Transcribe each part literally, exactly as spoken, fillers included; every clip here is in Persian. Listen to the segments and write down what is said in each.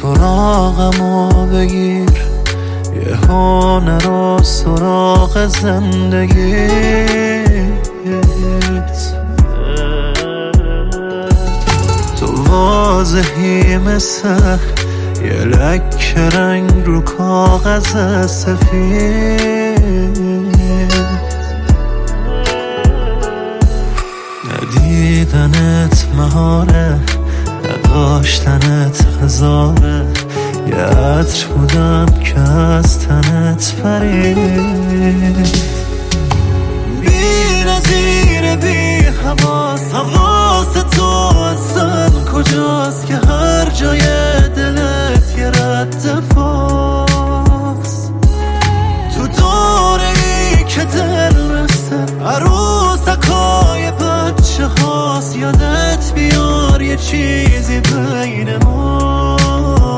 سراغمو بگیر، یه هنر و سراغ زندگیت. تو واضحی مثل یه لکه رنگ رو کاغذ سفید، ندیدنت مهاره، نداشتنت هزاره، یه عطر بودم که از تنت پرید. بی نظیر بی حواس، حواس تو اصلا کجاست که هر جای دلت یه رد پاس. تو دوره ای که دل رسه عروسکای بچه هاست، یادت بیار یه چیزی بین ماست.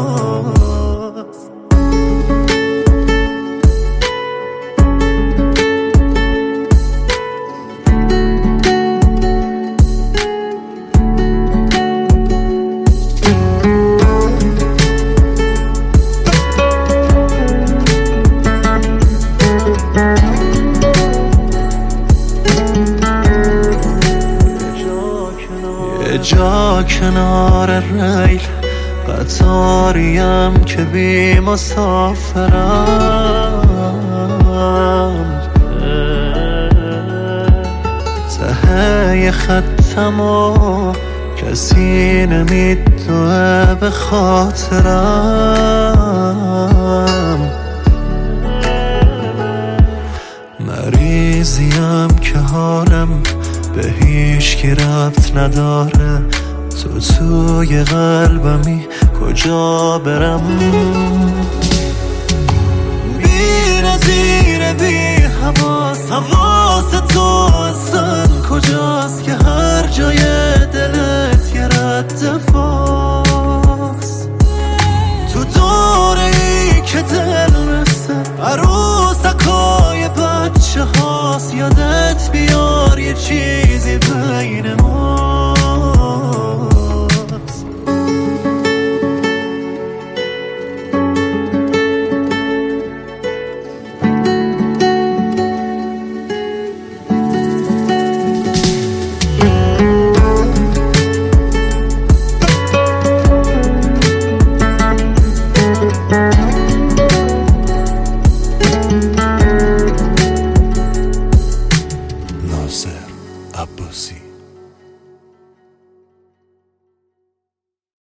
یه جا کنار ریل قطاریم که بی مسافرم، ته خطم و کسی نمیدوه به خاطرم. مریضیم که حالم به هیچ کی ربط نداره، تو توی قلبمی کجا برم؟ بی نظیر بی حواس، حواس